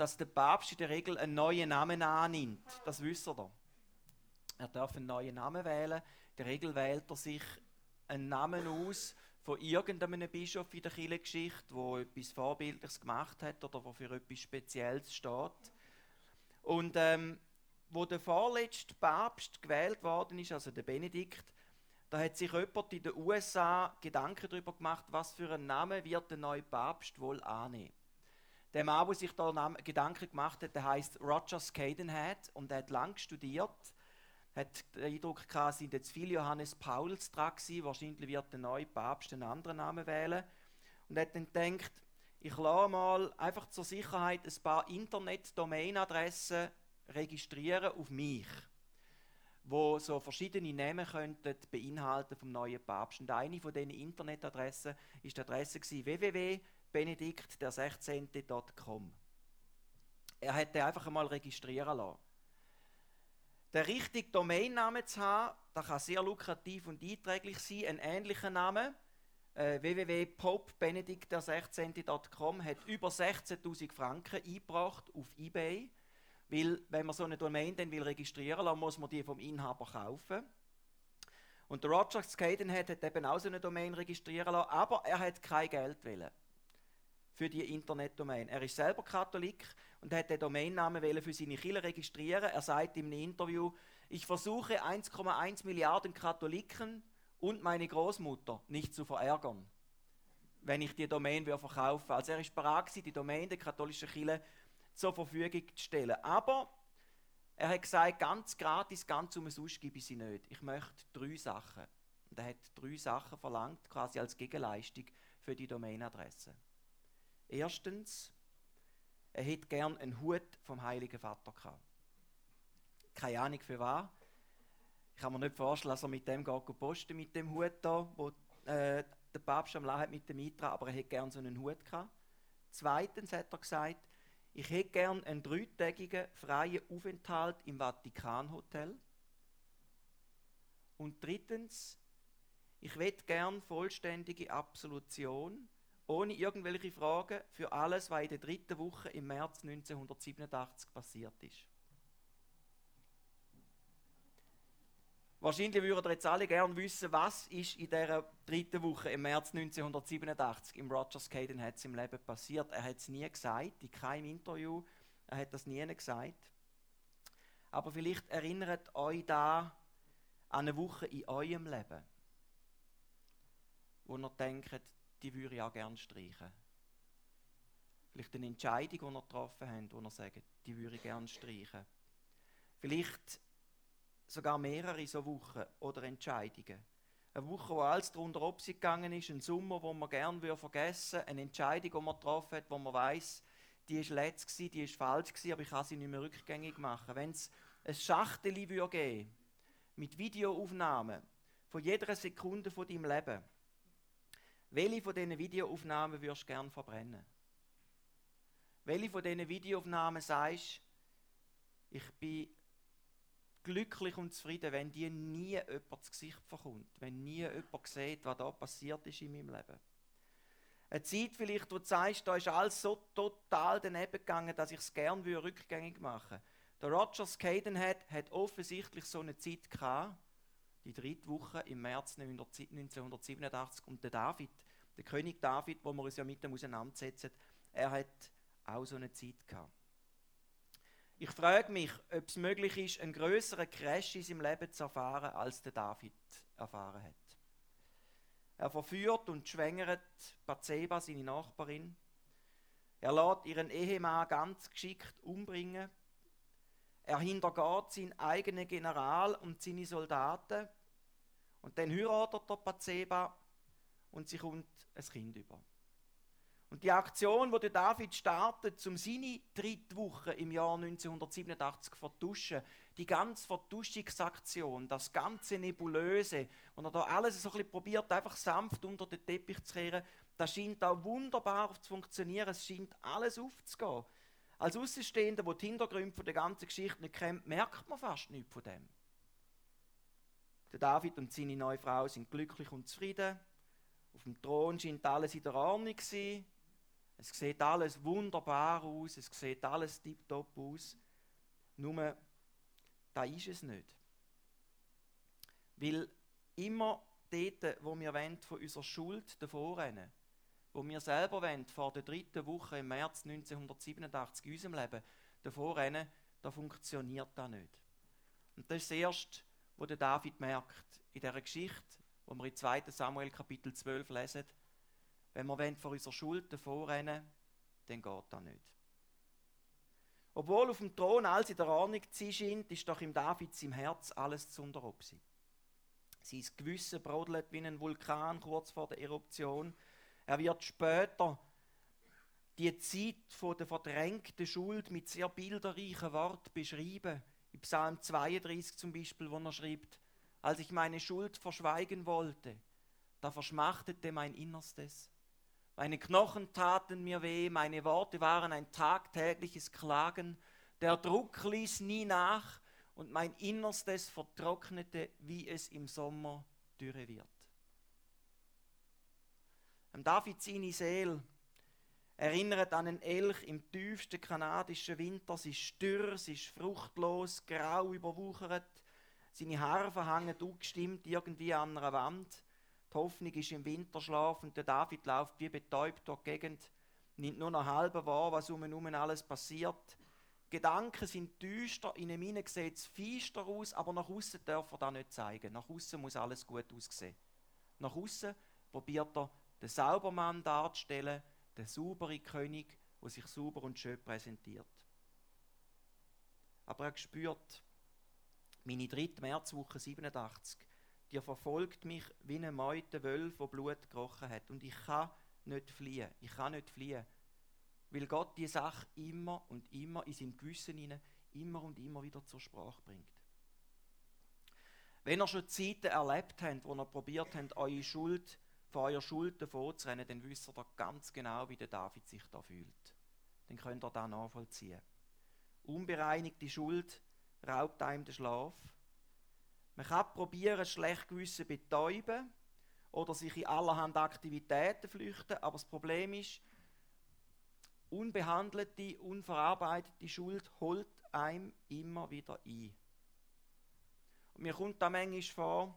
dass der Papst in der Regel einen neuen Namen annimmt. Das wisst ihr. Er darf einen neuen Namen wählen. In der Regel wählt er sich einen Namen aus von irgendeinem Bischof in der Kirchengeschichte, der etwas Vorbildliches gemacht hat oder der für etwas Spezielles steht. Und wo der vorletzte Papst gewählt worden ist, also der Benedikt, da hat sich jemand in den USA Gedanken darüber gemacht, was für einen Namen wird der neue Papst wohl annehmen. Der Mann, der sich da Gedanken gemacht hat, der heißt Roger Scadenhead und er hat lange studiert, hat den Eindruck gehabt, es sind jetzt viele Johannes Pauls dran gewesen, wahrscheinlich wird der neue Papst einen anderen Namen wählen. Und hat dann gedacht, ich lasse mal einfach zur Sicherheit ein paar Internet-Domain-Adressen registrieren auf mich, wo so verschiedene Namen könnten beinhalten vom neuen Papst. Und eine von diesen Internetadressen ist die Adresse www.benedikt16.com. Er hätte einfach einmal registrieren lassen. Der richtige Domainname zu haben, das kann sehr lukrativ und einträglich sein. Ein ähnlicher Name, www.popebenedikt16.com, hat über 16'000 Franken eingebracht auf eBay. Weil, wenn man so eine Domain dann will registrieren will, muss man die vom Inhaber kaufen. Und der Roger Scadenhead hat eben auch so eine Domain registrieren lassen, aber er hat kein Geld wollen für die Internetdomain. Er ist selber Katholik und hat den Domainnamen für seine Kirche registrieren. Er sagt in einem Interview, ich versuche 1,1 Milliarden Katholiken und meine Großmutter nicht zu verärgern, wenn ich die Domain verkaufe. Also er ist bereit, die Domain der katholischen Kirche zur Verfügung zu stellen. Aber er hat gesagt, ganz gratis, ganz umsonst gebe ich sie nicht. Ich möchte 3 Sachen. Und er hat 3 Sachen verlangt, quasi als Gegenleistung für die Domainadresse. Erstens, er hätte gern einen Hut vom Heiligen Vater gehabt. Keine Ahnung für was. Ich kann mir nicht vorstellen, dass er mit dem geht posten, mit dem Hut da, wo der Papst am Lachen hat mit dem Eintrag, aber er hätte gern so einen Hut gehabt. Zweitens hat er gesagt, ich hätte gern einen 3-tägigen freien Aufenthalt im Vatikanhotel. Und drittens, ich hätte gern vollständige Absolution, ohne irgendwelche Fragen, für alles, was in der 3. Woche im März 1987 passiert ist. Wahrscheinlich würden jetzt alle gerne wissen, was ist in dieser 3. Woche im März 1987 im Roger Scadenhead im Leben passiert. Er hat es nie gesagt, in keinem Interview, er hat das nie gesagt. Aber vielleicht erinnert euch da an eine Woche in eurem Leben, wo ihr denkt, die würde ich auch gerne streichen. Vielleicht eine Entscheidung, die ihr getroffen habt, wo ihr sagt, die würde ich gerne streichen. Vielleicht sogar mehrere so Wochen oder Entscheidungen. Eine Woche, wo alles drunter abwärts gegangen ist, ein Sommer, wo man gerne vergessen würde, eine Entscheidung, die man getroffen hat, wo man weiss, die war letzte, die war falsch, aber ich kann sie nicht mehr rückgängig machen. Wenn es ein Schachtel geben würde, mit Videoaufnahmen von jeder Sekunde von deinem Leben, welche von diesen Videoaufnahmen würdest du gerne verbrennen? Welche von diesen Videoaufnahmen sagst, ich bin glücklich und zufrieden, wenn dir nie jemand das Gesicht verkommt, wenn nie jemand sieht, was da passiert ist in meinem Leben. Eine Zeit vielleicht, wo du sagst, da ist alles so total daneben gegangen, dass ich es gerne rückgängig machen würde. Der Roger Scadenhead hat offensichtlich so eine Zeit gehabt, die 3. Woche im März 1987, und der David, der König David, wo wir uns ja mit dem auseinandersetzen, er hat auch so eine Zeit gehabt. Ich frage mich, ob es möglich ist, einen grösseren Crash in seinem Leben zu erfahren, als der David erfahren hat. Er verführt und schwängert Bathseba, seine Nachbarin. Er lässt ihren Ehemann ganz geschickt umbringen. Er hintergeht seinen eigenen General und seine Soldaten. Und dann heiratet er Bathseba und sie kommt ein Kind über. Und die Aktion, die David startet, um seine 3. Woche im Jahr 1987 zu vertuschen, die ganze Vertuschungsaktion, das ganze Nebulöse, und er da alles so ein bisschen probiert, einfach sanft unter den Teppich zu kehren, das scheint auch wunderbar zu funktionieren, es scheint alles aufzugehen. Als Außenstehender, der die Hintergründe der ganzen Geschichte nicht kennt, merkt man fast nichts von dem. Der David und seine neue Frau sind glücklich und zufrieden. Auf dem Thron scheint alles in der Ordnung zu sein. Es sieht alles wunderbar aus, es sieht alles tipptopp aus. Nur, das ist es nicht. Weil immer dort, wo wir von unserer Schuld davonrennen, wo wir selber vor der 3. Woche im März 1987 in unserem Leben davonrennen, da funktioniert das nicht. Und das ist das Erste, was der David merkt in dieser Geschichte, wo wir in 2. Samuel Kapitel 12 lesen. Wenn wir vor unserer Schuld davonrennen, dann geht das nicht. Obwohl auf dem Thron alles in der Ordnung zu sein scheint, ist doch im David im Herz alles zu unterobsen. Sein Gewissen brodelt wie ein Vulkan kurz vor der Eruption. Er wird später die Zeit der verdrängten Schuld mit sehr bilderreichen Worten beschreiben. In Psalm 32 zum Beispiel, wo er schreibt: Als ich meine Schuld verschweigen wollte, da verschmachtete mein Innerstes. Meine Knochen taten mir weh, meine Worte waren ein tagtägliches Klagen. Der Druck ließ nie nach und mein Innerstes vertrocknete, wie es im Sommer dürre wird. David seine Seele erinnert an einen Elch im tiefsten kanadischen Winter. Sie ist dürr, sie ist fruchtlos, grau überwuchert. Seine Harfe hängen ungestimmt irgendwie an einer Wand. Die Hoffnung ist im Winterschlaf und der David läuft wie betäubt durch die Gegend, nimmt nur noch halb wahr, was um ihn herum alles passiert. Die Gedanken sind düster, in ihm hinein sieht es feister aus, aber nach außen darf er das nicht zeigen. Nach außen muss alles gut aussehen. Nach außen probiert er, den Saubermann darzustellen, den sauberen König, der sich sauber und schön präsentiert. Aber er spürt, meine 3. Märzwoche 87, die verfolgt mich wie eine Meute Wölfe, die Blut gerochen hat. Und ich kann nicht fliehen. Ich kann nicht fliehen. Weil Gott die Sache immer und immer in seinem Gewissen hinein, immer und immer wieder zur Sprache bringt. Wenn ihr schon Zeiten erlebt habt, wo ihr probiert habt, von eurer Schuld davonzurennen, dann wisst ihr ganz genau, wie der David sich da fühlt. Dann könnt ihr das nachvollziehen. Unbereinigte Schuld raubt einem den Schlaf. Man kann probieren, das schlechte Gewissen betäuben oder sich in allerhand Aktivitäten flüchten, aber das Problem ist, unbehandelte, unverarbeitete Schuld holt einem immer wieder ein. Und mir kommt da manchmal vor,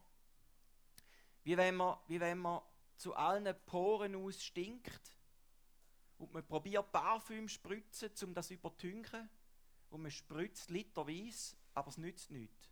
wie wenn man zu allen Poren aus stinkt und man probiert Parfüm zu spritzen, um das zu übertünchen, und man spritzt literweise, aber es nützt nichts.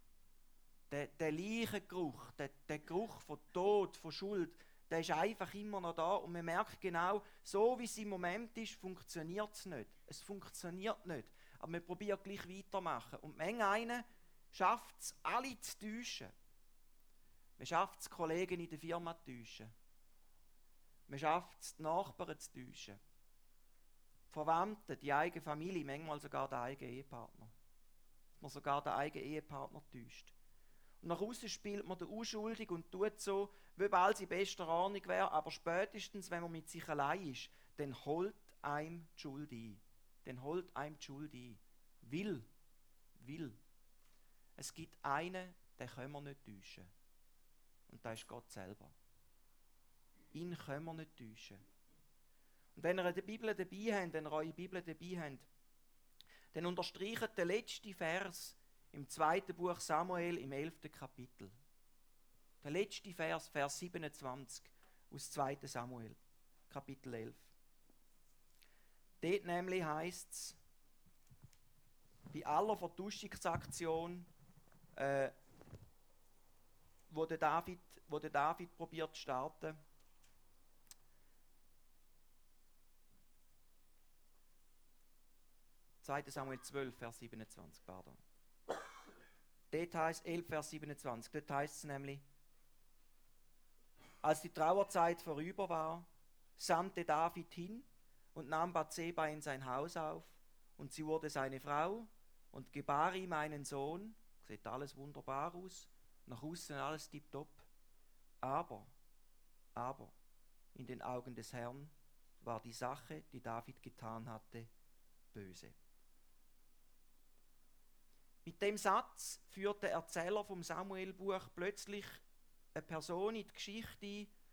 Der Leichengeruch, der Geruch von Tod, von Schuld, der ist einfach immer noch da und man merkt genau, so wie es im Moment ist, funktioniert es nicht. Es funktioniert nicht, aber man probiert gleich weitermachen. Und manch schafft es, alle zu täuschen. Man schafft es, Kollegen in der Firma zu täuschen. Man schafft es, die Nachbarn zu täuschen. Die Verwandten, die eigene Familie, manchmal sogar der eigene Ehepartner. Dass man sogar den eigenen Ehepartner täuscht. Und nach außen spielt man den unschuldig und tut so, wie ob alles in bester Ordnung wäre, aber spätestens, wenn man mit sich allein ist, dann holt einem die Schuld ein. Dann holt einem die Schuld ein. Will. Es gibt einen, den können wir nicht täuschen. Und das ist Gott selber. Ihn können wir nicht täuschen. Und wenn ihr die Bibel dabei habt, wenn ihr eure Bibel dabei habt, dann unterstreicht der letzte Vers im 2. Buch Samuel im 11. Kapitel. Der letzte Vers, Vers 27 aus 2. Samuel, Kapitel 11. Dort nämlich heisst es, bei aller Vertuschungsaktion, wo der David probiert zu starten, Samuel 12, Vers 27, pardon. Dort heisst 11, Vers 27, dort heisst es nämlich, als die Trauerzeit vorüber war, sandte David hin und nahm Bathseba in sein Haus auf und sie wurde seine Frau und gebar ihm einen Sohn, sieht alles wunderbar aus, nach außen alles tipptopp, aber in den Augen des Herrn war die Sache, die David getan hatte, böse. Mit dem Satz führt der Erzähler vom Samuel-Buch plötzlich eine Person in die Geschichte ein,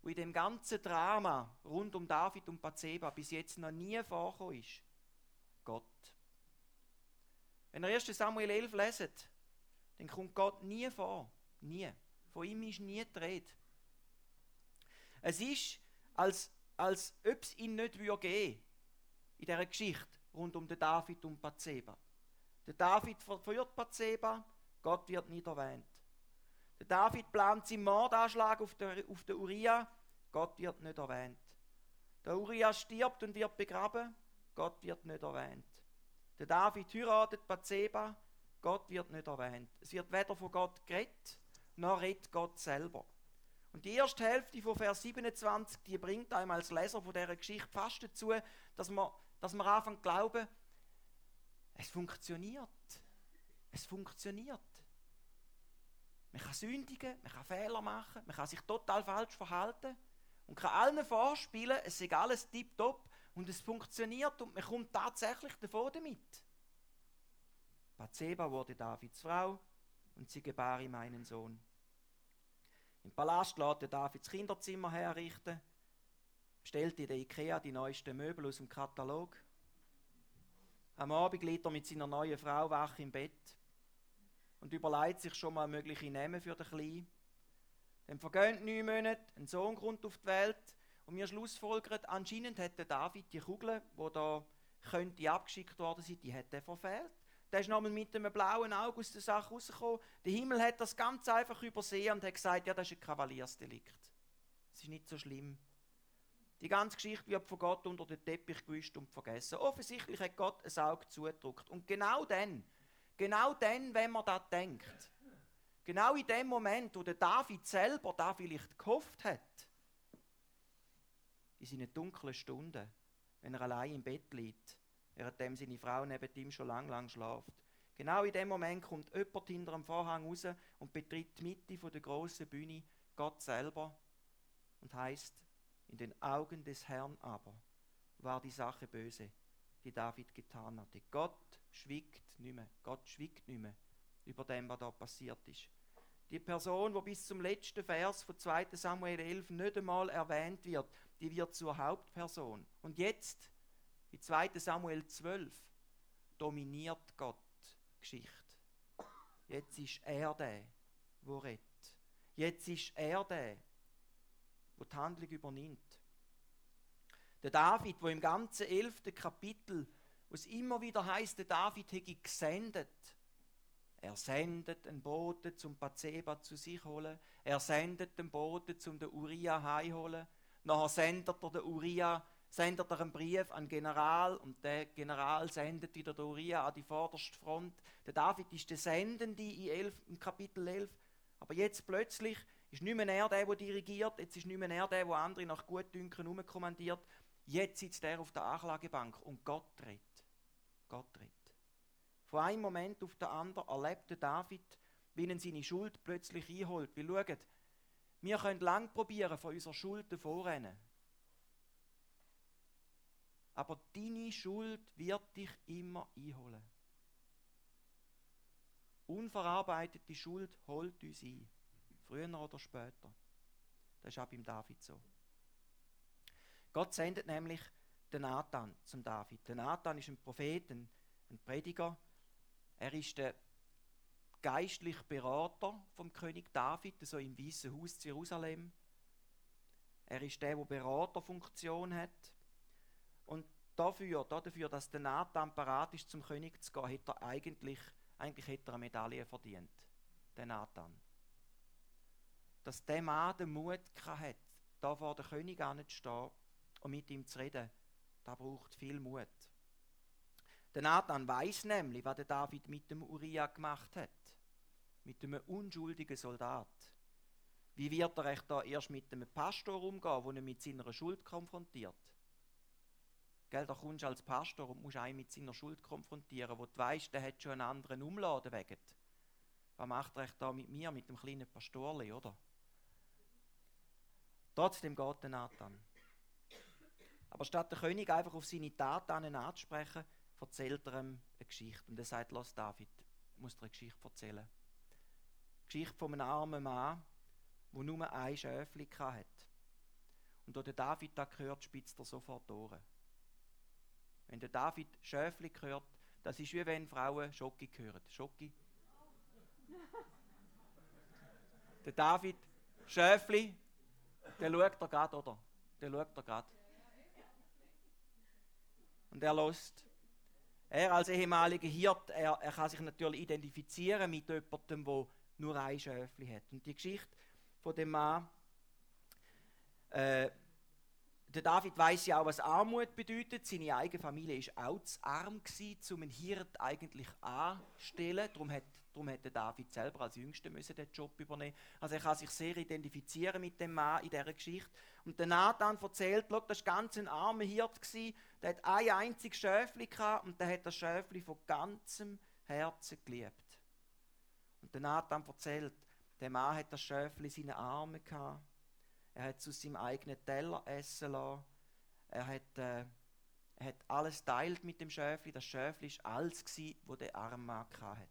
wo in dem ganzen Drama rund um David und Bathseba bis jetzt noch nie vorgekommen ist? Gott. Wenn ihr 1. Samuel 11 leset, dann kommt Gott nie vor. Nie. Von ihm ist nie die Rede. Es ist, als ob es ihn nicht geben würde in dieser Geschichte rund um den David und Bathseba. Der David verführt Bathseba, Gott wird nicht erwähnt. Der David plant seinen Mordanschlag auf den Uria, Gott wird nicht erwähnt. Der Uria stirbt und wird begraben, Gott wird nicht erwähnt. Der David heiratet Bathseba, Gott wird nicht erwähnt. Es wird weder von Gott geredet, noch redet Gott selber. Und die erste Hälfte von Vers 27, die bringt einem als Leser von dieser Geschichte fast dazu, dass man anfängt zu glauben, es funktioniert. Es funktioniert. Man kann sündigen, man kann Fehler machen, man kann sich total falsch verhalten und kann allen vorspielen, es ist alles tipptopp und es funktioniert und man kommt tatsächlich davon damit. Bathseba wurde Davids Frau und sie gebar ihm einen Sohn. Im Palast lässt der David das Kinderzimmer herrichten, bestellt in der Ikea die neuesten Möbel aus dem Katalog. Am Abend liegt er mit seiner neuen Frau wach im Bett und überlegt sich schon mal mögliche Namen für den Kleinen. Dann vergehen 9 Monate, ein Sohn kommt auf die Welt und wir schlussfolgern, anscheinend hat der David die Kugel, die da könnte abgeschickt worden sein, die hat er verfehlt. Der ist nochmal mit einem blauen Auge aus der Sache rausgekommen. Der Himmel hat das ganz einfach übersehen und hat gesagt, ja, das ist ein Kavaliersdelikt. Das ist nicht so schlimm. Die ganze Geschichte wird von Gott unter den Teppich gewischt und vergessen. Offensichtlich hat Gott ein Auge zugedrückt. Und genau dann, wenn man das denkt, genau in dem Moment, wo der David selber da vielleicht gehofft hat, in seinen dunklen Stunden, wenn er allein im Bett liegt, währenddem seine Frau neben ihm schon lang schläft. Genau in dem Moment kommt jemand hinter dem Vorhang raus und betritt die Mitte der grossen Bühne, Gott selber, und heißt: In den Augen des Herrn aber war die Sache böse, die David getan hatte. Gott schwiegt nicht mehr. Gott schwiegt nicht mehr über dem, was da passiert ist. Die Person, die bis zum letzten Vers von 2. Samuel 11 nicht einmal erwähnt wird, die wird zur Hauptperson. Und jetzt, in 2. Samuel 12, dominiert Gott die Geschichte. Jetzt ist er der, der redet. Jetzt ist er der die Handlung übernimmt. Der David, wo im ganzen 11. Kapitel, wo es immer wieder heisst, der David hätte gesendet. Er sendet einen Boten zum Bathseba zu sich holen. Er sendet den Boten zum den Uria heimholen. Nachher sendet er den Uria, sendet er einen Brief an den General und der General sendet wieder den Uria an die vorderste Front. Der David ist der Sendende im Kapitel 11. Aber jetzt plötzlich ist nicht mehr er der dirigiert, jetzt ist nicht mehr er der andere nach Gutdünken herumkommandiert. Jetzt sitzt er auf der Anklagebank und Gott redet. Gott redet. Von einem Moment auf den anderen erlebt der David, wie ihn seine Schuld plötzlich einholt. Weil schaut, wir können lange probieren, von unserer Schuld davonrennen. Aber deine Schuld wird dich immer einholen. Unverarbeitete Schuld holt uns ein. Früher oder später. Das ist auch beim David so. Gott sendet nämlich den Nathan zum David. Der Nathan ist ein Prophet, ein Prediger. Er ist der geistliche Berater vom König David, so im Weißen Haus zu Jerusalem. Er ist der Beraterfunktion hat. Und dafür, dass der Nathan parat ist, zum König zu gehen, hat er eigentlich hat er eine Medaille verdient. Der Nathan. Dass der Mann den Mut hat, da vor den König anzustehen und mit ihm zu reden, da braucht viel Mut. Der Nathan weiss nämlich, was der David mit dem Uria gemacht hat. Mit einem unschuldigen Soldat. Wie wird er echt da erst mit einem Pastor umgehen, der ihn mit seiner Schuld konfrontiert? Gell, da kommst du als Pastor und musst einen mit seiner Schuld konfrontieren, wo du weisst, der hat schon einen anderen Umladen wegen. Was macht er echt da mit mir, mit dem kleinen Pastorli, oder? Trotzdem geht der Nathan. Aber statt der König einfach auf seine Taten anzusprechen, erzählt er ihm eine Geschichte. Und er sagt: Lass David, ich muss dir eine Geschichte erzählen. Eine Geschichte von einem armen Mann, der nur ein Schäfchen hatte. Und als der David das hört, spitzt er sofort die Ohren. Wenn der David Schöfli hört, das ist wie wenn Frauen Schoki hören. Schoki. Der David Schöfli, der schaut er gerade, oder? Der schaut er gerade. Und er lässt. Er als ehemaliger Hirt, er kann sich natürlich identifizieren mit jemandem, der nur ein Schöfli hat. Und die Geschichte von dem Mann, der David weiss ja auch, was Armut bedeutet. Seine eigene Familie war auch zu arm gewesen, um einen Hirt eigentlich anzustellen. Darum hat der David selber als Jüngster den Job übernehmen. Also er kann sich sehr identifizieren mit dem Mann in dieser Geschichte. Und der Nathan erzählt, schau, das war ganz ein armer Hirt gewesen, der hat ein einziges Schöfli gehabt und der hat das Schöfli von ganzem Herzen geliebt. Und der Nathan erzählt, der Mann hat das Schöfli in seinen Armen gehabt. Er hat es aus seinem eigenen Teller essen lassen. Er hat alles teilt mit dem Schöfli. Das Schöfli war alles, was der arme Mann hatte.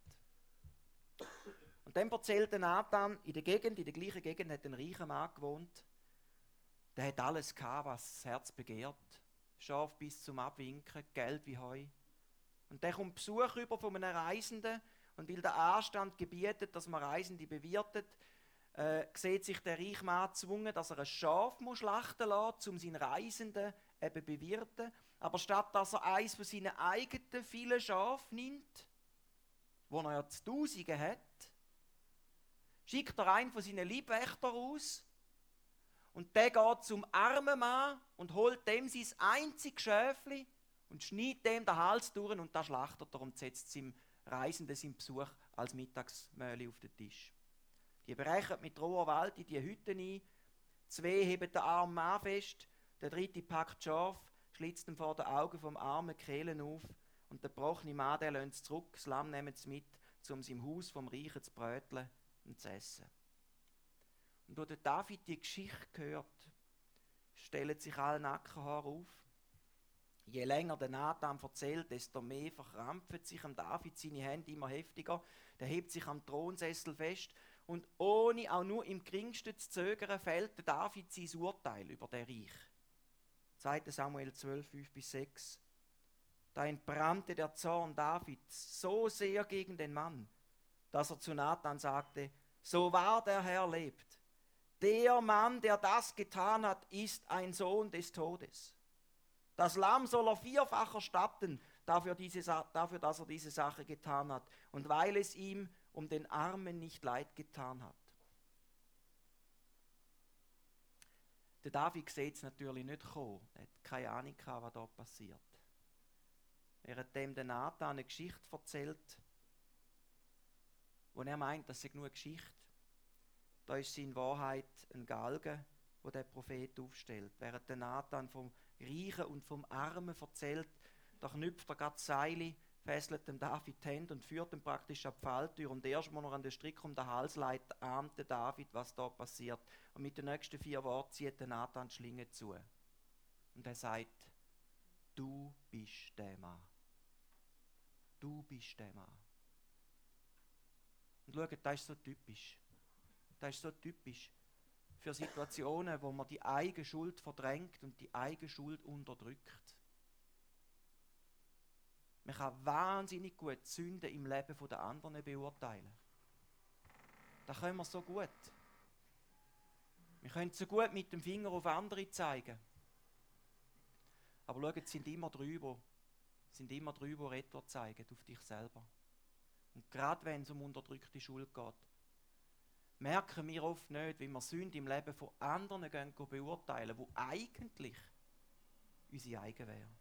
Und dann erzählt der Nathan, in der gleichen Gegend hat ein reicher Mann gewohnt. Der hat alles gehabt, was das Herz begehrt. Schaf bis zum Abwinken, Geld wie Heu. Und der kommt Besuch über von einem Reisenden und weil der Anstand gebietet, dass man Reisende bewirtet, sieht sich der reiche Mann gezwungen, dass er ein Schaf schlachten lässt, um seinen Reisenden eben bewirten. Aber statt dass er eins von seinen eigenen vielen Schafen nimmt, wo er ja zu Tausenden hat, schickt er einen von seinen Leibwächtern aus und der geht zum armen Mann und holt dem sein einziges Schäfli und schneidet dem den Hals durch und das schlachtet er und setzt seinem Reisenden seinen Besuch als Mittagsmöhle auf den Tisch. Die brechen mit roher Gewalt in die Hütte ein, 2 heben den armen Mann fest, der 3. packt das Schaf, schlitzt ihm vor den Augen vom armen Kehlen auf und der gebrochene Mann, der lässt es zurück, das Lamm nehmen sie mit, um es im Haus vom Reichen zu bröteln und zu essen. Und als der David die Geschichte hört, stellen sich alle Nackenhaare auf. Je länger der Nathan erzählt, desto mehr verkrampfen sich am David seine Hände immer heftiger. Der hebt sich am Thronsessel fest und ohne auch nur im geringsten zu zögern, fällt der David sein Urteil über den Reich. 2. Samuel 12, 5-6. Da entbrannte der Zorn Davids so sehr gegen den Mann, dass er zu Nathan sagte: So wahr der Herr lebt, der Mann, der das getan hat, ist ein Sohn des Todes. Das Lamm soll er 4-fach erstatten, dafür, dass er diese Sache getan hat und weil es ihm um den Armen nicht leid getan hat. Der David sieht es natürlich nicht kommen. Er hat keine Ahnung gehabt, was da passiert. Während dem Nathan eine Geschichte erzählt, wo er meint, das sei nur eine Geschichte, da ist sie in Wahrheit ein Galgen, wo der Prophet aufstellt. Während der Nathan vom Reichen und vom Armen erzählt, da knüpft er gerade Seile, fesselt dem David die Hände und führt ihn praktisch an die Falltür. Und erst, als er an den Strick um den Hals legt, ahnt der David, was da passiert. Und mit den nächsten 4 Worten zieht der Nathan die Schlinge zu. Und er sagt: Du bist der Mann. Du bist der Mann. Und schaut, das ist so typisch. Das ist so typisch für Situationen, wo man die eigene Schuld verdrängt und die eigene Schuld unterdrückt. Man kann wahnsinnig gut die Sünden im Leben der anderen beurteilen. Das können wir so gut. Wir können so gut mit dem Finger auf andere zeigen. Aber schaut, es sind immer drei, die Retro zeigen auf dich selber. Und gerade wenn es um unterdrückte Schuld geht, merken wir oft nicht, wie wir Sünde im Leben von anderen beurteilen, die eigentlich unsere eigene wären.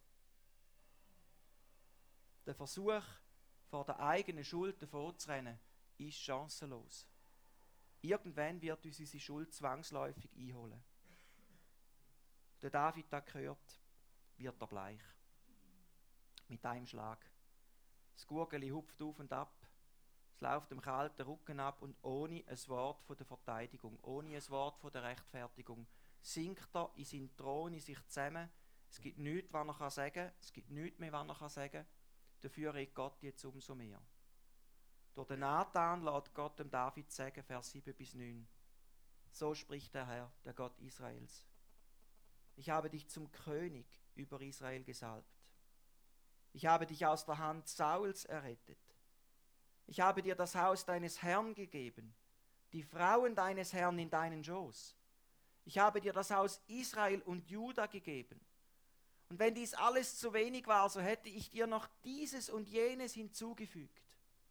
Der Versuch, vor der eigenen Schuld davonzurennen, ist chancenlos. Irgendwann wird uns unsere Schuld zwangsläufig einholen. Der David das hört, wird er bleich. Mit einem Schlag. Das Gurgeli hupft auf und ab. Es läuft dem kalten Rücken ab und ohne ein Wort von der Verteidigung, ohne ein Wort von der Rechtfertigung, sinkt er in seinen Thron in sich zusammen. Es gibt nichts, was er sagen kann. Es gibt nichts mehr, was er sagen kann. Dafür redet Gott jetzt umso mehr. Durch den Nathan lässt Gott dem David sagen, Vers 7-9. So spricht der Herr, der Gott Israels. Ich habe dich zum König über Israel gesalbt. Ich habe dich aus der Hand Sauls errettet. Ich habe dir das Haus deines Herrn gegeben, die Frauen deines Herrn in deinen Schoß. Ich habe dir das Haus Israel und Juda gegeben. Und wenn dies alles zu wenig war, so hätte ich dir noch dieses und jenes hinzugefügt.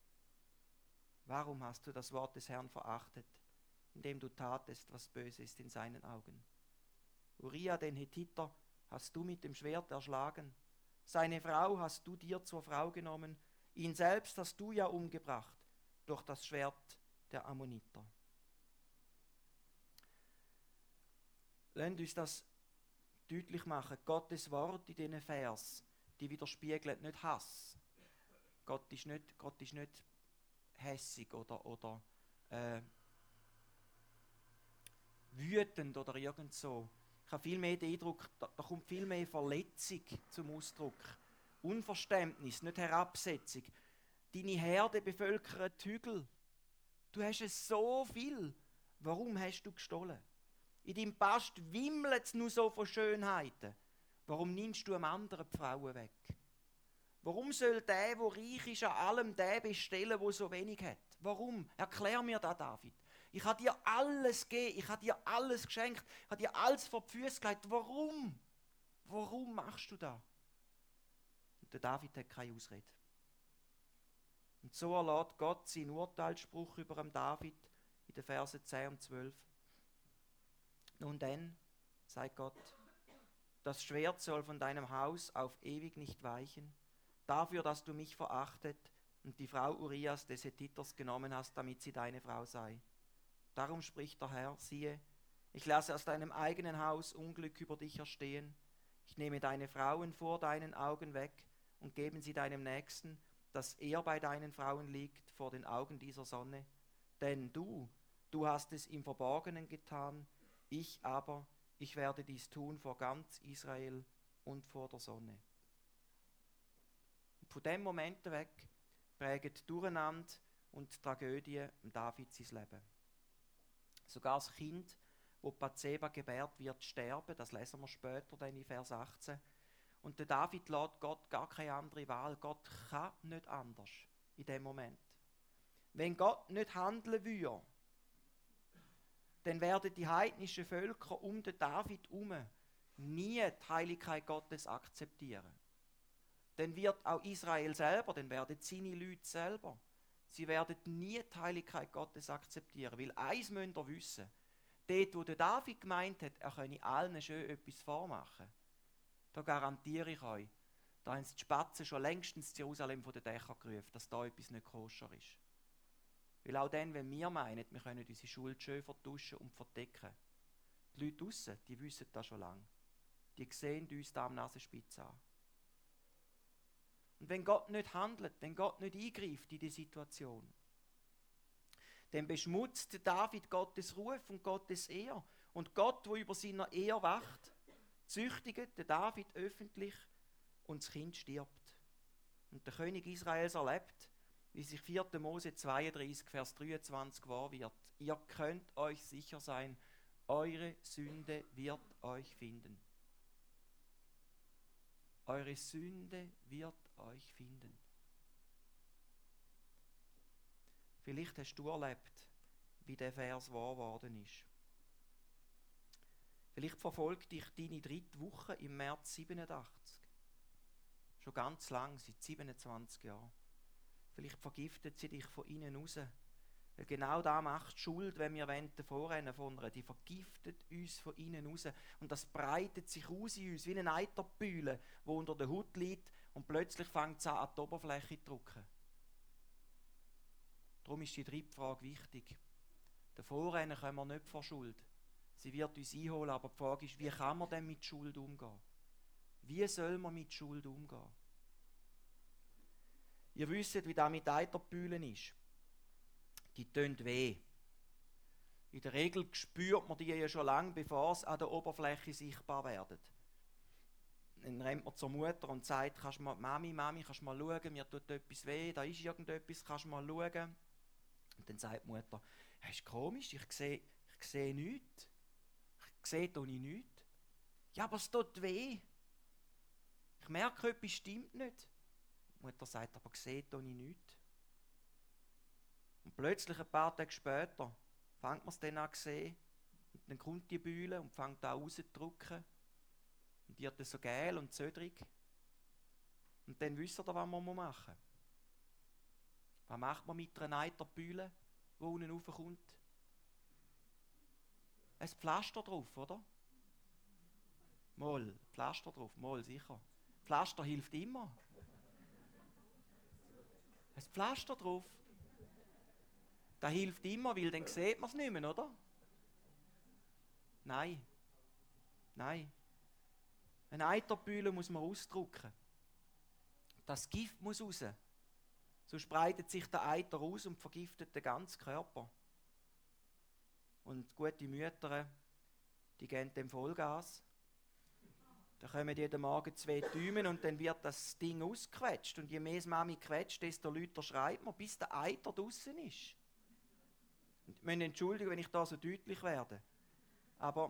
Warum hast du das Wort des Herrn verachtet, indem du tatest, was böse ist in seinen Augen? Uria, den Hethiter, hast du mit dem Schwert erschlagen. Seine Frau hast du dir zur Frau genommen. Ihn selbst hast du ja umgebracht durch das Schwert der Ammoniter. Lasst uns das deutlich machen. Gottes Wort in diesen Vers, die widerspiegelt nicht Hass. Gott ist nicht hässig oder wütend oder irgend so. Ich habe viel mehr den Eindruck, da kommt viel mehr Verletzung zum Ausdruck. Unverständnis, nicht Herabsetzung. Deine Herde bevölkert Hügel. Du hast es so viel. Warum hast du gestohlen? In deinem Past wimmelt es nur so von Schönheiten. Warum nimmst du einem anderen die Frauen weg? Warum soll der reich ist, an allem der bestellen, der so wenig hat? Warum? Erklär mir das, David. Ich habe dir alles gegeben, ich habe dir alles geschenkt, ich habe dir alles vor die Füße gelegt. Warum? Warum machst du das? Und der David hat keine Ausrede. Und so erlässt Gott seinen Urteilsspruch über den David in den Versen 10 und 12. Nun denn, sagt Gott, das Schwert soll von deinem Haus auf ewig nicht weichen, dafür, dass du mich verachtet und die Frau Urias des Hethiters genommen hast, damit sie deine Frau sei. Darum spricht der Herr, siehe, ich lasse aus deinem eigenen Haus Unglück über dich erstehen, ich nehme deine Frauen vor deinen Augen weg und gebe sie deinem Nächsten, dass er bei deinen Frauen liegt vor den Augen dieser Sonne. Denn du hast es im Verborgenen getan, ich werde dies tun vor ganz Israel und vor der Sonne. Und von dem Moment weg prägen Durcheinander und Tragödie David sein Leben. Sogar das Kind, das Bathseba gebärt, wird sterben, das lesen wir später dann in Vers 18. Und der David lässt Gott gar keine andere Wahl. Gott kann nicht anders in dem Moment. Wenn Gott nicht handeln würde, dann werden die heidnischen Völker um den David herum nie die Heiligkeit Gottes akzeptieren. Dann wird auch Israel selber, dann werden seine Leute selber, sie werden nie die Heiligkeit Gottes akzeptieren. Weil eins müsst ihr wissen, dort wo der David gemeint hat, er könne allen schön etwas vormachen, da garantiere ich euch, da haben die Spatzen schon längstens Jerusalem von den Dächern gerufen, dass da etwas nicht koscher ist. Weil auch dann, wenn wir meinen, wir können unsere Schuld schön vertuschen und verdecken, die Leute draussen, die wissen das schon lange. Die sehen uns da am Nasenspitze an. Und wenn Gott nicht handelt, wenn Gott nicht eingreift in die Situation, dann beschmutzt David Gottes Ruf und Gottes Ehre. Und Gott, der über seiner Ehre wacht, züchtigt den David öffentlich und das Kind stirbt. Und der König Israels erlebt, wie sich 4. Mose 32, Vers 23 wahr wird. Ihr könnt euch sicher sein, eure Sünde wird euch finden. Eure Sünde wird euch finden. Vielleicht hast du erlebt, wie der Vers wahr geworden ist. Vielleicht verfolgt dich deine 3. Woche im März 87. Schon ganz lang, seit 27 Jahren. Vielleicht vergiftet sie dich von innen raus. Weil genau da macht Schuld, wenn wir davor von einer. Die vergiftet uns von innen raus. Und das breitet sich aus in uns, wie eine Eiterbühle, die unter der Haut liegt und plötzlich fängt es an die Oberfläche zu drücken. Darum ist die 3. Frage wichtig. Davor können wir nicht vor Schuld. Sie wird uns einholen, aber die Frage ist, wie kann man denn mit Schuld umgehen? Wie soll man mit Schuld umgehen? Ihr wisst, wie das mit Eiterbühlen ist. Die tun weh. In der Regel spürt man die ja schon lange, bevor sie an der Oberfläche sichtbar werden. Dann rennt man zur Mutter und sagt, Mami, kannst du mal schauen, mir tut etwas weh, da ist irgendetwas, kannst du mal schauen. Und dann sagt die Mutter, das ist komisch, ich sehe nichts. Ich sehe nichts. Ja, aber es tut weh. Ich merke, etwas stimmt nicht. Die Mutter sagt, aber gesehen habe ich nichts. Und plötzlich, ein paar Tage später, fängt man es dann an zu sehen. Und dann kommt die Bühle und fängt an rauszudrücken. Und die wird so gel und zödrig. Und dann wisst ihr, was man machen muss. Was macht man mit einer Eiterbühle, die unten raufkommt? Ein Pflaster drauf, oder? Mal, Pflaster drauf, mal, sicher. Pflaster hilft immer. Ein Pflaster drauf. Das hilft immer, weil dann sieht man es nicht mehr, oder? Nein. Nein. Eine Eiterbühle muss man ausdrücken. Das Gift muss raus. Sonst breitet sich der Eiter aus und vergiftet den ganzen Körper. Und gute Mütter, die geben dem Vollgas. Da kommen jeden Morgen 2 Däumen und dann wird das Ding ausgequetscht. Und je mehr das Mami quetscht, desto lauter schreit man, bis der Eiter draussen ist. Und ich muss entschuldigen, wenn ich da so deutlich werde. Aber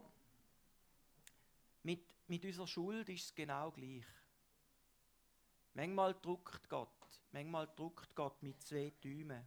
mit unserer Schuld ist es genau gleich. Manchmal drückt Gott mit 2 Däumen.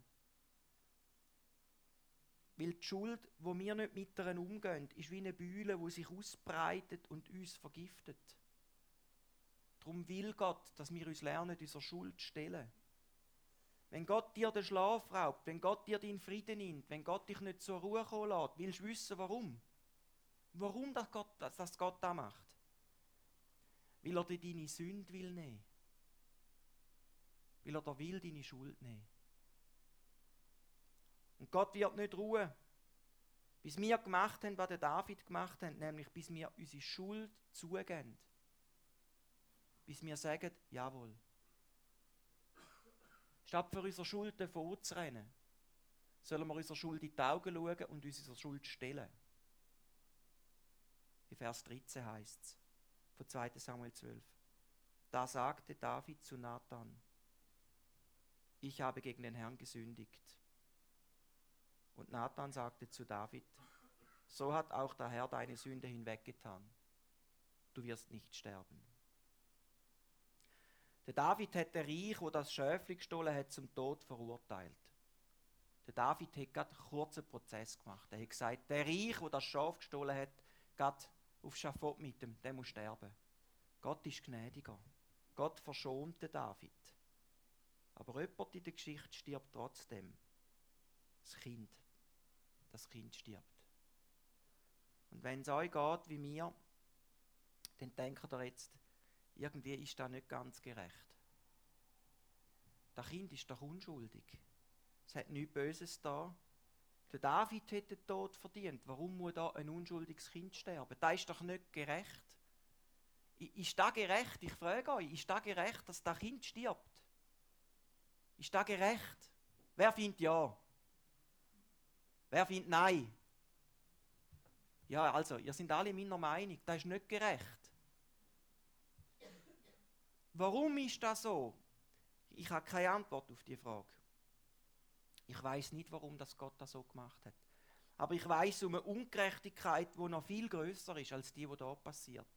Weil die Schuld, wo wir nicht mit ihr umgehen, ist wie eine Bühle, die sich ausbreitet und uns vergiftet. Darum will Gott, dass wir uns lernen, unserer Schuld zu stellen. Wenn Gott dir den Schlaf raubt, wenn Gott dir deinen Frieden nimmt, wenn Gott dich nicht zur Ruhe kommen lässt, willst du wissen, warum? Warum das Gott das macht? Weil er dir deine Sünde will nehmen. Weil er dir will deine Schuld nehmen. Und Gott wird nicht ruhen, bis wir gemacht haben, was der David gemacht hat, nämlich bis wir unsere Schuld zugeben. Bis wir sagen, jawohl. Statt für unsere Schuld davon zu rennen, sollen wir unserer Schuld in die Augen schauen und uns unserer Schuld stellen. In Vers 13 heißt es, von 2. Samuel 12. Da sagte David zu Nathan, ich habe gegen den Herrn gesündigt. Und Nathan sagte zu David, so hat auch der Herr deine Sünde hinweggetan. Du wirst nicht sterben. Der David hat den Reich, wo das Schäfli gestohlen hat, zum Tod verurteilt. Der David hat gerade einen kurzen Prozess gemacht. Er hat gesagt, der Reich, wo das Schaf gestohlen hat, geht auf Schafott mit dem, der muss sterben. Gott ist gnädiger. Gott verschont den David. Aber jemand in der Geschichte stirbt trotzdem. Das Kind. Das Kind stirbt. Und wenn es euch geht wie mir, dann denkt ihr jetzt, irgendwie ist das nicht ganz gerecht. Das Kind ist doch unschuldig. Es hat nichts Böses da. Der David hätte den Tod verdient. Warum muss da ein unschuldiges Kind sterben? Das ist doch nicht gerecht. Ist das gerecht? Ich frage euch, ist das gerecht, dass das Kind stirbt? Ist das gerecht? Wer findet ja? Wer findet nein? Ja, also, ihr seid alle meiner Meinung, das ist nicht gerecht. Warum ist das so? Ich habe keine Antwort auf die Frage. Ich weiß nicht, warum das Gott das so gemacht hat. Aber ich weiß um eine Ungerechtigkeit, die noch viel größer ist als die da passiert.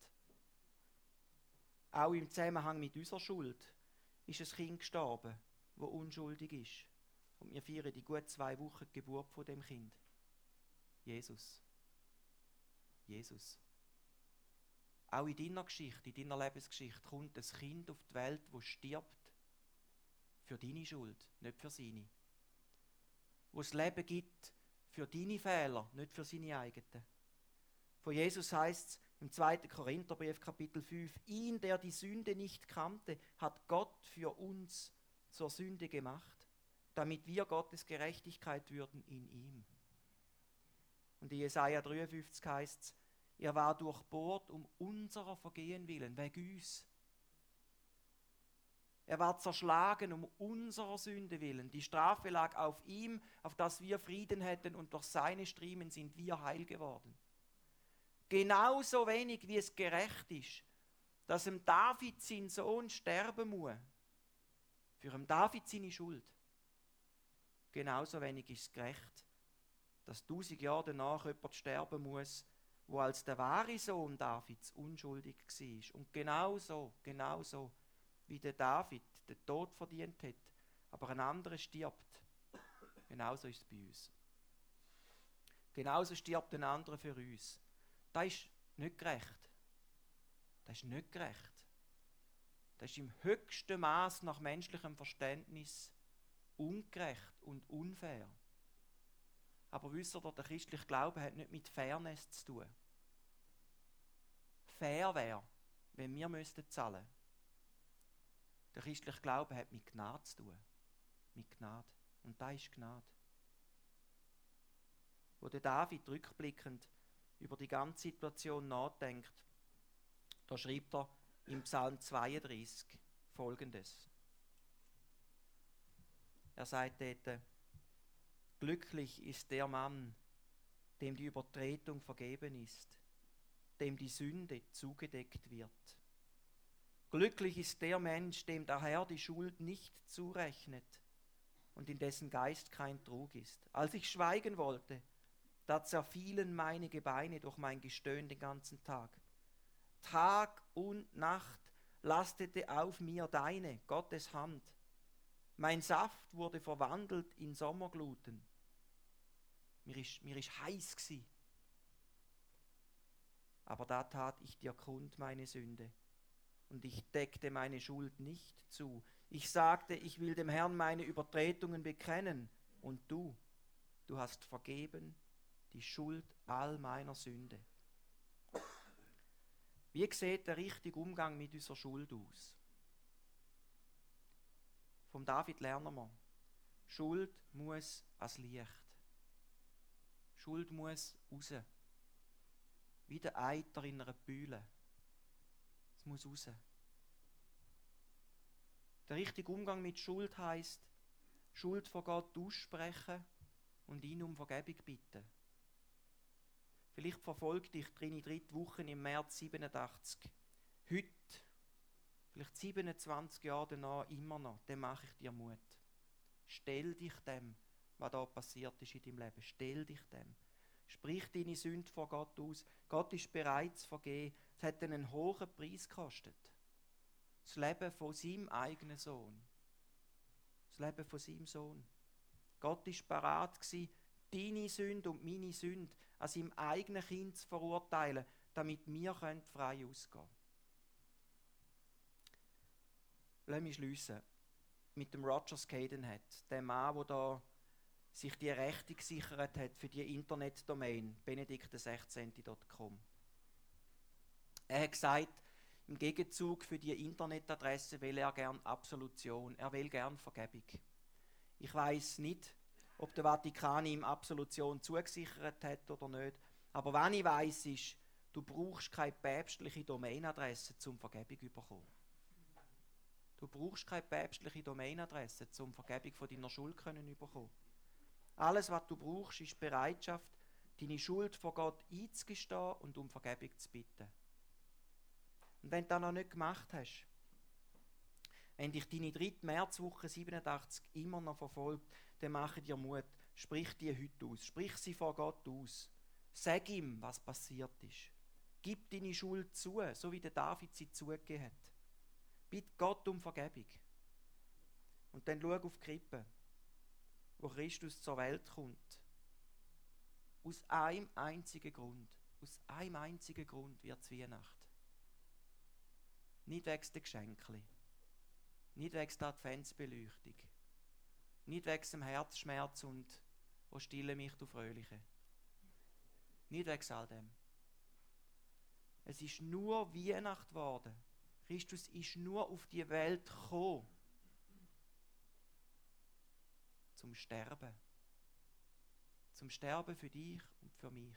Auch im Zusammenhang mit unserer Schuld ist ein Kind gestorben, das unschuldig ist. Und wir feiern die gut 2 Wochen die Geburt von dem Kind. Jesus. Jesus. Auch in deiner Geschichte, in deiner Lebensgeschichte kommt ein Kind auf die Welt, das stirbt. Für deine Schuld, nicht für seine. Wo es Leben gibt für deine Fehler, nicht für seine eigenen. Von Jesus heißt es im 2. Korintherbrief, Kapitel 5, ihn, der die Sünde nicht kannte, hat Gott für uns zur Sünde gemacht, damit wir Gottes Gerechtigkeit würden in ihm. Und in Jesaja 53 heißt es, er war durchbohrt um unserer Vergehen willen, wegen uns. Er war zerschlagen um unserer Sünde willen. Die Strafe lag auf ihm, auf dass wir Frieden hätten, und durch seine Striemen sind wir heil geworden. Genauso wenig wie es gerecht ist, dass dem David sein Sohn sterben muss, für den David seine Schuld. Genauso wenig ist es gerecht, dass 1000 Jahre danach jemand sterben muss, wo als der wahre Sohn Davids unschuldig war und genauso wie der David den Tod verdient hat, aber ein anderer stirbt, genauso ist es bei uns. Genauso stirbt ein anderer für uns. Das ist nicht gerecht. Das ist nicht gerecht. Das ist im höchsten Maß nach menschlichem Verständnis ungerecht und unfair. Aber wisst ihr, der christliche Glaube hat nicht mit Fairness zu tun. Fair wäre, wenn wir zahlen müssten. Der christliche Glaube hat mit Gnade zu tun. Mit Gnade. Und das ist Gnade. Wo der David rückblickend über die ganze Situation nachdenkt, da schreibt er im Psalm 32 Folgendes. Er sagt dort: Glücklich ist der Mann, dem die Übertretung vergeben ist, dem die Sünde zugedeckt wird. Glücklich ist der Mensch, dem der Herr die Schuld nicht zurechnet und in dessen Geist kein Trug ist. Als ich schweigen wollte, da zerfielen meine Gebeine durch mein Gestöhn den ganzen Tag. Tag und Nacht lastete auf mir deine, Gottes Hand. Mein Saft wurde verwandelt in Sommergluten. Mir ist heiß gsi. Aber da tat ich dir kund meine Sünde, und ich deckte meine Schuld nicht zu. Ich sagte, ich will dem Herrn meine Übertretungen bekennen, und du hast vergeben die Schuld all meiner Sünde. Wie sieht der richtige Umgang mit unserer Schuld aus? Vom David lernen wir, Schuld muss ans Licht. Schuld muss raus. Wie der Eiter in einer Bühle. Es muss raus. Der richtige Umgang mit Schuld heisst, Schuld vor Gott aussprechen und ihn um Vergebung bitten. Vielleicht verfolgt dich deine dritte Woche im März 87. Heute, vielleicht 27 Jahre danach, immer noch, dann mache ich dir Mut. Stell dich dem, was da passiert ist in deinem Leben. Stell dich dem. Sprich deine Sünde vor Gott aus. Gott ist bereit zu vergeben. Es hat einen hohen Preis gekostet. Das Leben von seinem eigenen Sohn. Das Leben von seinem Sohn. Gott war bereit gewesen, deine Sünde und meine Sünde an seinem eigenen Kind zu verurteilen, damit wir frei ausgehen können. Lass mich schliessen mit dem Roger Scadenhead, dem Mann, der da sich die Rechte gesichert hat für die Internetdomain benedikt16.com. Er hat gesagt, im Gegenzug für die Internetadresse will er gern Absolution, er will gern Vergebung. Ich weiss nicht, ob der Vatikan ihm Absolution zugesichert hat oder nicht, aber was ich weiss ist, du brauchst keine päpstliche Domainadresse zum Vergebung zu bekommen. Du brauchst keine päpstliche Domainadresse zum Vergebung von deiner Schuld zu bekommen. Alles, was du brauchst, ist Bereitschaft, deine Schuld vor Gott einzugestehen und um Vergebung zu bitten. Und wenn du das noch nicht gemacht hast, wenn dich deine 3. Märzwoche 87 immer noch verfolgt, dann mache dir Mut. Sprich die heute aus. Sprich sie vor Gott aus. Sag ihm, was passiert ist. Gib deine Schuld zu, so wie der David sie zugegeben hat. Bitte Gott um Vergebung. Und dann schau auf die Krippe, wo Christus zur Welt kommt. Aus einem einzigen Grund. Aus einem einzigen Grund wird es Weihnacht. Nicht wegen der Geschenke. Nicht wegen der Adventsbeleuchtung. Nicht wegen dem Herzschmerz und «O stille mich, du Fröhliche». Nicht wegen all dem. Es ist nur Weihnacht geworden. Christus ist nur auf die Welt gekommen, zum Sterben. Zum Sterben für dich und für mich.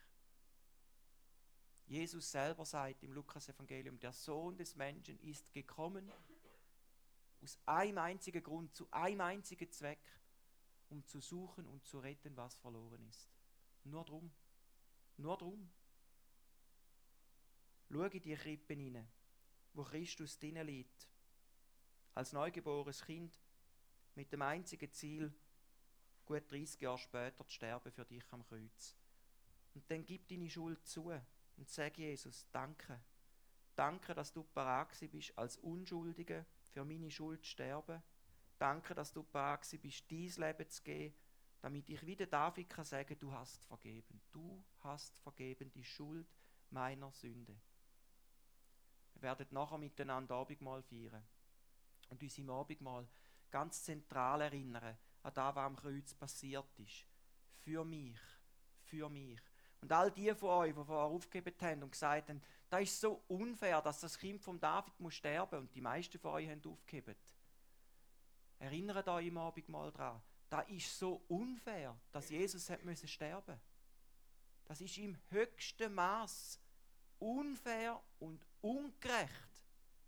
Jesus selber sagt im Lukas-Evangelium, der Sohn des Menschen ist gekommen, aus einem einzigen Grund, zu einem einzigen Zweck, um zu suchen und zu retten, was verloren ist. Nur drum. Nur drum. Schau in die Krippe hinein, wo Christus drinnen liegt, als neugeborenes Kind, mit dem einzigen Ziel, gut 30 Jahre später zu sterben für dich am Kreuz. Und dann gib deine Schuld zu und sag Jesus, danke. Danke, dass du bereit bist, als Unschuldige für meine Schuld zu sterben. Danke, dass du bereit bist, dein Leben zu geben, damit ich wieder David kann sagen, du hast vergeben. Du hast vergeben die Schuld meiner Sünde. Wir werden nachher miteinander Abendmahl feiern und uns im Abendmahl ganz zentral erinnern an das, was am Kreuz passiert ist. Für mich, für mich. Und all die von euch, die vorher aufgegeben haben und gesagt haben, das ist so unfair, dass das Kind von David muss sterben, und die meisten von euch haben aufgegeben. Erinnert euch im Abendmahl daran, das ist so unfair, dass Jesus hat müssen sterben. Das ist im höchsten Maß unfair und ungerecht.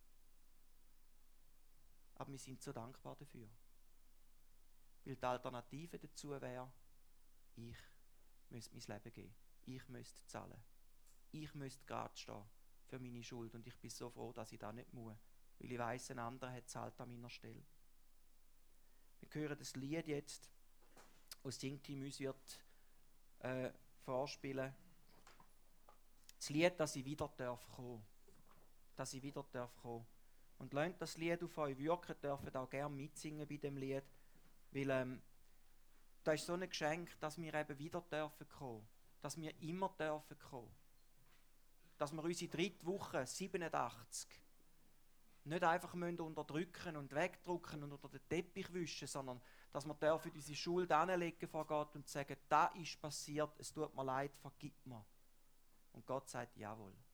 Aber wir sind so dankbar dafür. Weil die Alternative dazu wäre, ich müsste mein Leben geben. Ich müsste zahlen. Ich müsste gerade stehen für meine Schuld. Und ich bin so froh, dass ich das nicht muss. Weil ich weiss, ein anderer hat zahlt an meiner Stelle. Wir hören das Lied jetzt, das Singteam uns wird vorspielen. Das Lied, dass ich wieder kommen darf. Dass ich wieder kommen darf. Und lasst das Lied auf euch wirken, dürft auch gerne mitsingen bei dem Lied. Weil das ist so ein Geschenk, dass wir eben wieder kommen. Dass wir immer kommen. Dass wir unsere dritte Woche, 87, nicht einfach unterdrücken und wegdrücken und unter den Teppich wischen, sondern dass wir dürfen unsere Schuld anlegen vor Gott und sagen, das ist passiert, es tut mir leid, vergib mir. Und Gott sagt, jawohl.